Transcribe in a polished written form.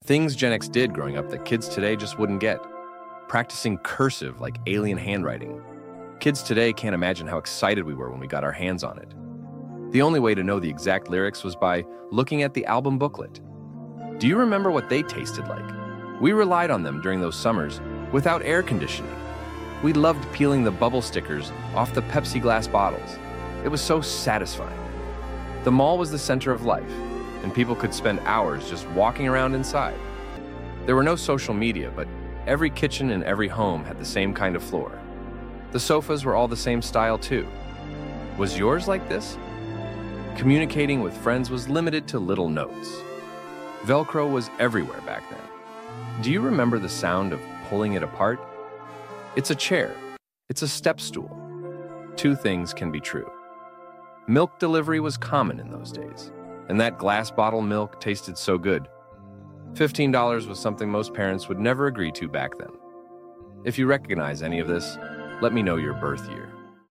Things Gen X did growing up that kids today just wouldn't get. Practicing cursive like alien handwriting. Kids today can't imagine how excited we were when we got our hands on it. The only way to know the exact lyrics was by looking at the album booklet. Do you remember what they tasted like? We relied on them during those summers without air conditioning. We loved peeling the bubble stickers off the Pepsi glass bottles. It was so satisfying. The mall was the center of life, and people could spend hours just walking around inside. There were no social media, but every kitchen and every home had the same kind of floor. The sofas were all the same style too. Was yours like this? Communicating with friends was limited to little notes. Velcro was everywhere back then. Do you remember the sound of pulling it apart? It's a chair. It's a step stool. Two things can be true. Milk delivery was common in those days, and that glass bottle milk tasted so good. $15 was something most parents would never agree to back then. If you recognize any of this, let me know your birth year.